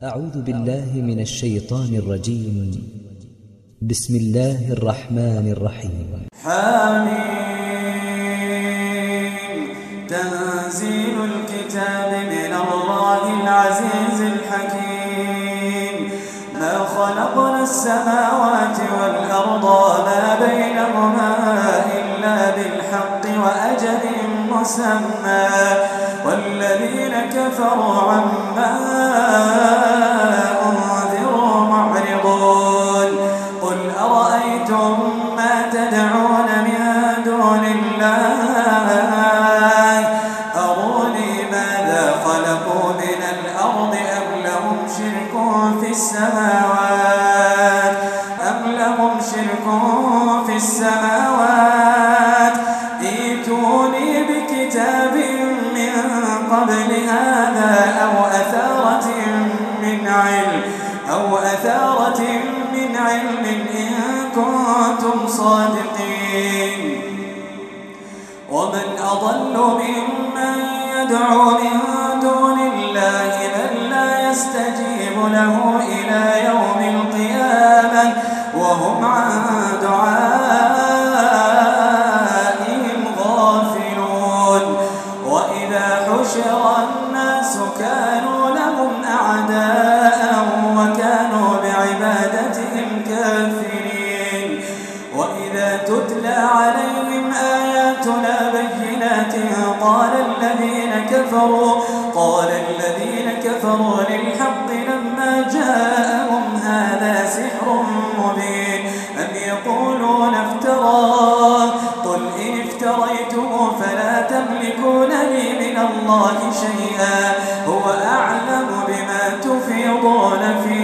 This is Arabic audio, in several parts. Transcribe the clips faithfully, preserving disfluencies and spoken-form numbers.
أعوذ بالله من الشيطان الرجيم. بسم الله الرحمن الرحيم. حميم. تنزيل الكتاب من الله العزيز الحكيم. ما خلقنا السماوات والأرض وما بينهما إلا بالحق وأجل مسمى والذين كفروا عما أنذروا معرضون. قل أرأيتم ما تدعون من دون الله أروني ماذا خلقوا من الأرض أم لهم شرك في السماوات أم لهم شرك في السماوات ائتوني بكتاب من قبل هذا أو أثارة من علم أو أثارة من علم إن كنتم صادقين. ومن أضل ممن يدعو من دون الله من لا يستجيب له إلى يوم القيامة وهم عن دعائهم غافلون. وإذا حشر الناس كانوا لهم أعداء وكانوا بعبادتهم كافرين. وإذا تتلى عليهم آياتنا بينات قال الذين كفروا قال الذين كفروا للحق لما جاءهم هذا سحر مبين أم يقولون افتراه قل إن افتريته فلا تملكون لي من الله شيئا هو أعلم بما تفيضون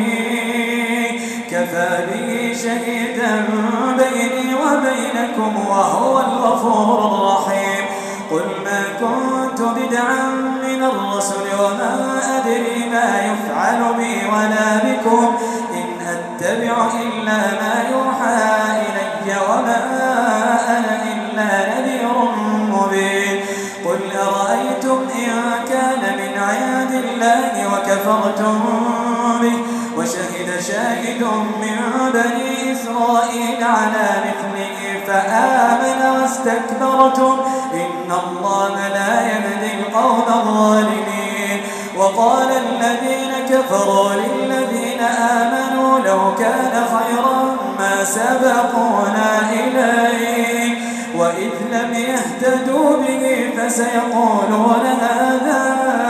فيه كفى به شهيدا بيني وبينكم وهو الغفور الرحيم. قل ما كنت بدعا من الرسل وما أدري ما يفعل بي ولا بكم إن أتبع إلا ما يوحى إلي وما أنا إلا نذير مبين. قل أرأيتم إن كان من عند الله وكفرتم به وشهد شاهد من بني إسرائيل على مثله فآمن واستكبرتم إن الله لا يهدي القوم الظالمين. وقال الذين كفروا للذين آمنوا لو كان خيرا ما سبقونا إليه وإذ لم يهتدوا به فسيقولون هذا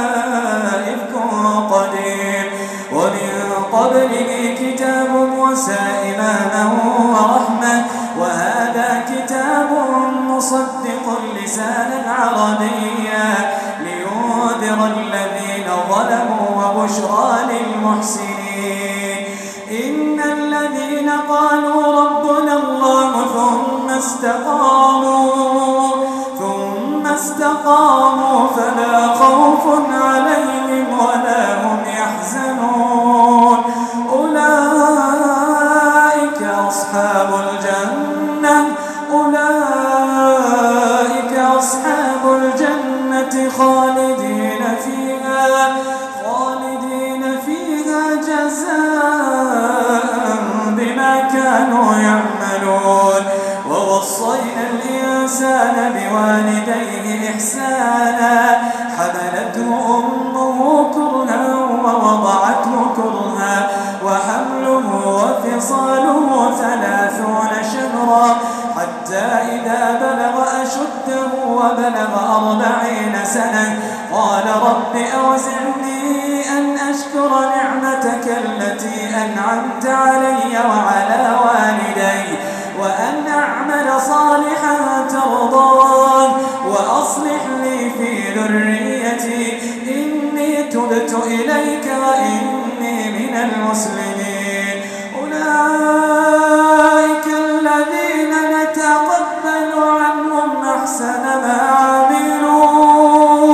إفك قديم. ومن قبله كتاب موسى إماما ورحمة وهذا كتاب مصدق لسانا عربيا لينذر الذين ظلموا وبشرى للمحسنين. إن الذين قالوا ربنا الله ثم استقاموا ثم استقاموا فلا خوف عليهم ولا هم يحزنون أولئك أصحاب الجنة أولئك أصحاب الجنة خالدين فيها خالدين فيها جزاء بما كانوا يعملون. ووصينا الإنسان بوالديه إحسانا حملته أمه كرها ووضعته كرها وحمله وفصاله ثلاثون شهرا حتى إذا بلغ أشده وبلغ أربعين سنة قال رب أوزعني أن أشكر نعمتك التي أنعمت علي وعلى والدي وأن أعمل صالحا ترضاه وأصلح لي في ذريتي إني تبت إليك وإني من المسلمين. أولئك الذين نتقبل عنهم أحسن ما عملوا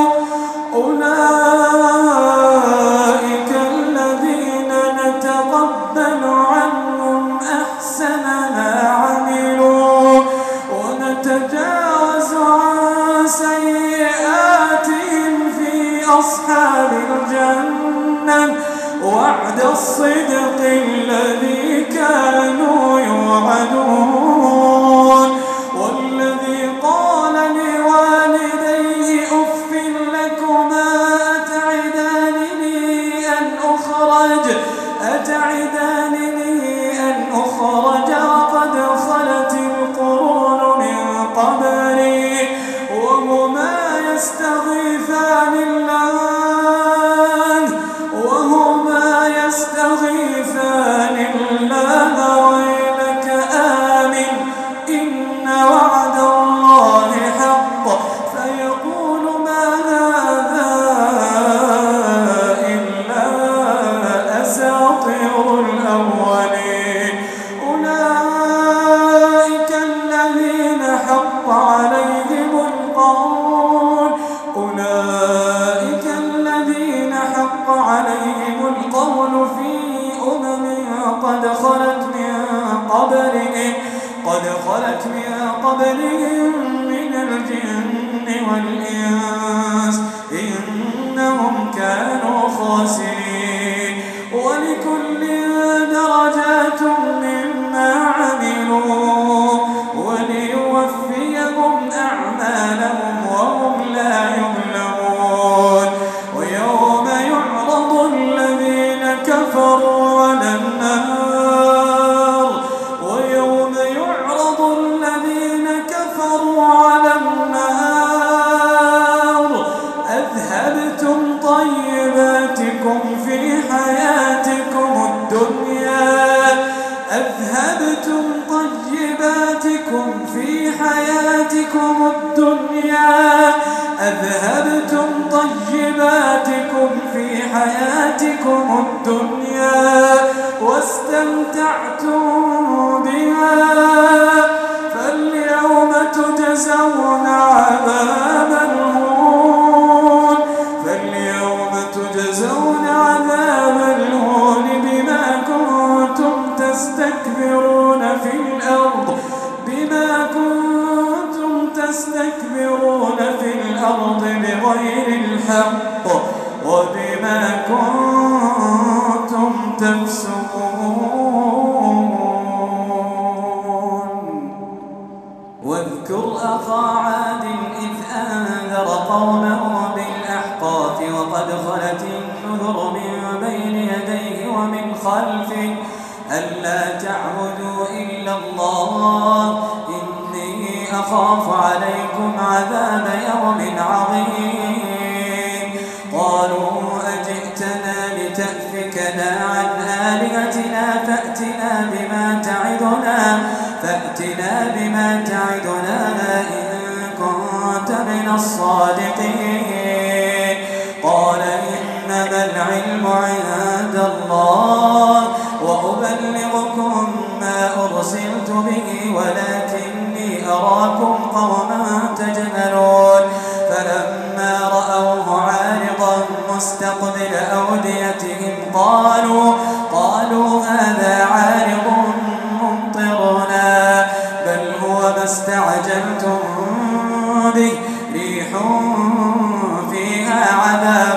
أولئك الذين نتقبل عنهم أحسن ما عملوا ونتجاوز عن سيئاتهم في أصحاب الجنة وعد الصدق الذي كانوا يوعدون والذي قال لوالديه أف لكما أتعدانني أن أخرج أتعدانني أن أخرج وقد خلت القرون من قبلي وهما يستغيثان الله وهما يستغيثان الله ويلك آمن إن وعد الله حق فيقول ما هذا إلا أساطير الأولين أولئك الذين حق عليهم القول أولئك الذين حق عليهم القول في أمم قد خلت من قبلهم قد خلت من قبلهم من الجن والإنس إنهم كانوا خاسرين ولكل درجات مما عملوا وليوفيهم أعمالهم وهم لا يظلمون ويوم يعرض الذين كفروا على النار ويوم يعرض الذين كفروا على النار أذهبتم طيباتكم في حياتكم الدنيا أذهبتم طيباتكم في حياتكم الدنيا أذهبتم طيباتكم في حياتكم الدنيا واستمتعتم بها فاليوم تجزون عذاب الهون فاليوم تجزون عذاب الهون بما كنتم تستكبرون في الأرض بما كنتم تستكبرون في الأرض بغير الحق وبما كنتم تفسقون واذكر أخا عاد إذ أنذر قومه بالأحقاف وقد خلت النذر من بين يديه ومن خلفه ألا تعبدوا إلا الله إني أخاف عليكم عذاب يوم عظيم قالوا أجئتنا لتأفكنا عن آلهتنا فأتنا بما تعدنا فأتنا بما تعدنا إن كنت من الصادقين قال إنما العلم عند الله وأبلغكم ما أرسلت به ولكني أراكم قوما تجهلون فلما رأوه عارضا مستقبل أوديتهم قالوا قالوا هذا عارض ممطرنا بل هو ما استعجلتم به ريح فيها عذاب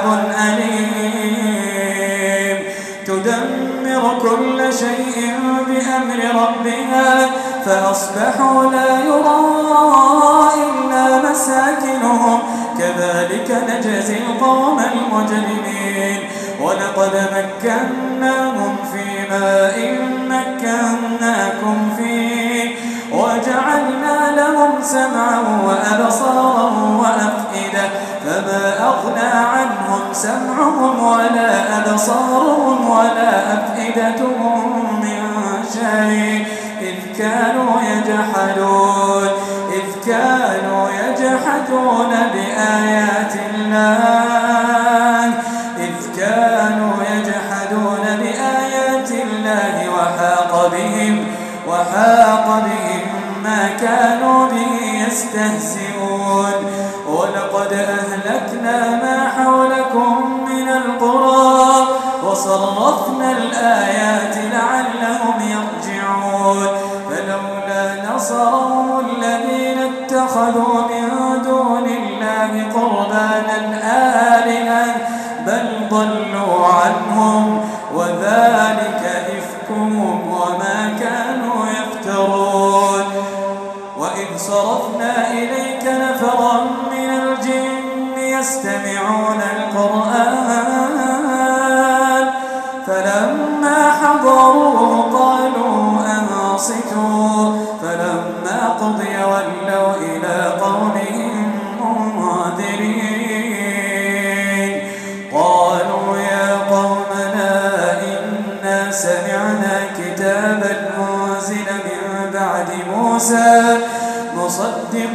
أليم تدمر كل شيء بأمر ربها فأصبحوا لا يرى إلا مساكنهم كذلك نجزي القوم المجرمين ولقد مكناهم في ماء مكناكم فيه وجعلنا لهم سمعا وأبصارا وأفئدة فما أغنى عنهم سمعهم ولا أبصارهم ولا أفئدتهم من شيء إذ كانوا يجحدون إذ كانوا يجحدون بآيات الله إذ كانوا يجحدون بآيات الله وحاق بهم وحاق بهم ما كانوا به يستهزئون ولقد أهلكنا ما حولكم من القرى وصرفنا الآيات لعلهم يرجعون فلولا نصرهم الذين اتخذوا من دون الله قربانا آلهة بل ضلوا عنهم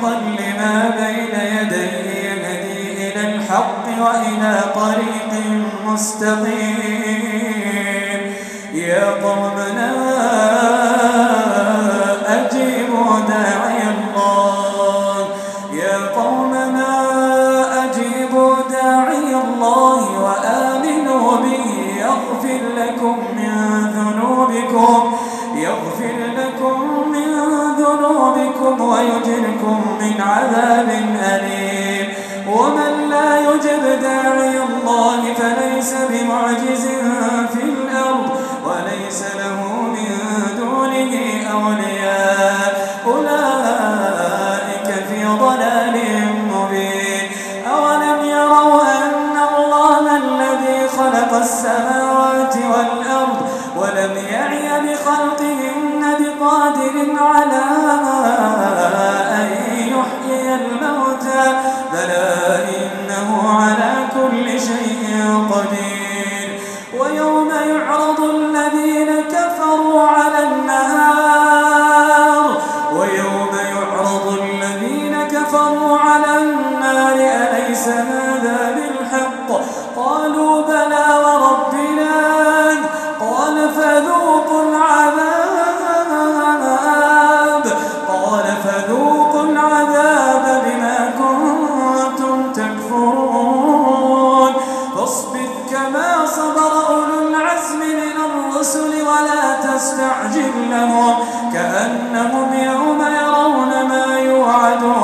مصدقا لما بين يديه يهدي إلى الحق وإلى طريق مستقيم يا قومنا أجيبوا داعي الله يا قومنا أجيبوا داعي الله وآمنوا به يغفر لكم من ذنوبكم يغفر لكم من ذنوبكم ويجركم من عذاب أليم ومن لا يجب داعي الله فليس بمعجز في الأرض وليس له من دونه أولياء أولئك في ضلال مبين أولم يروا أن الله الذي خلق السماوات والأرض ولم يعي بخلقهن بقادر على أن يحيي الموتى بلى إنه على كل شيء قدير ويوم يعرض الذين كفروا على النار ويوم يعرض الذين كفروا على النار أليس هذا بالحق قالوا بلى وربنا قال فذوقوا العذاب قال فذوقوا العذاب بما كنتم تكفرون فاصبر كما صبر أولو العزم من الرسل ولا تستعجل لهم كأنهم يوم يرون ما يوعدون